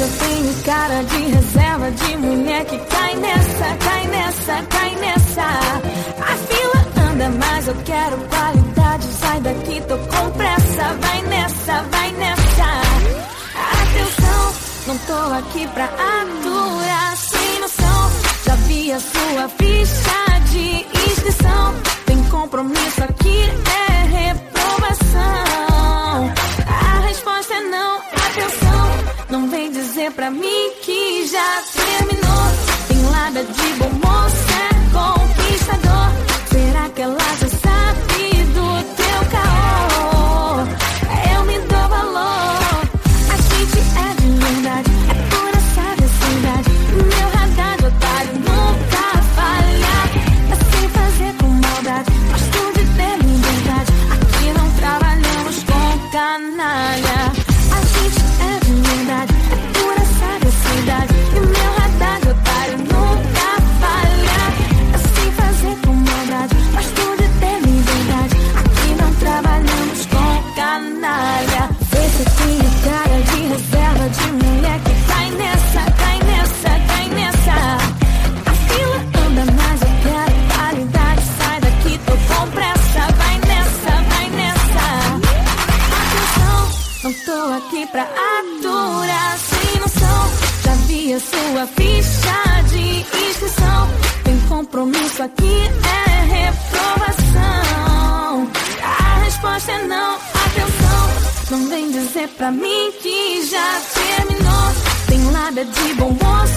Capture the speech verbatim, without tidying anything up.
se eu tenho cara de reserva, de mulher que cai nessa, cai nessa, cai nessa. A fila anda, mas eu quero qualidade. Sai daqui, tô com pressa. Vai nessa, vai nessa. Atenção, não tô aqui pra aturar. Sem noção, já vi a sua ficha de inscrição. Tem compromisso aqui, é reprovação. A resposta é não, atenção. Não vem dizer pra mim que já terminou. Tem lábia de bom moço, é conquistador. Será que ela já sabe do teu caô? Eu me dou valor. A gente é de verdade, é pura sagacidade. Meu radar de otário nunca falha. É sem fazer com maldade, gosto de ter liberdade. Aqui não trabalhamos com canalha. A gente é de verdade, é pura sagacidade. E meu radar de otário nunca falha. É sem fazer com maldade, gosto de ter liberdade. Aqui não trabalhamos com canalha. Esse tem cara de reserva, de mulher que cai nessa, cai nessa, cai nessa. A fila anda, mas eu quero qualidade. Sai daqui, tô com pressa. Vai nessa, vai nessa. Atenção, não tô aqui pra aturar. Sem noção, já vi a sua ficha de inscrição. Tem compromisso aqui, é reprovação. A resposta é não, atenção. Não vem dizer pra mim que já terminou. Tem lábia de bom moço,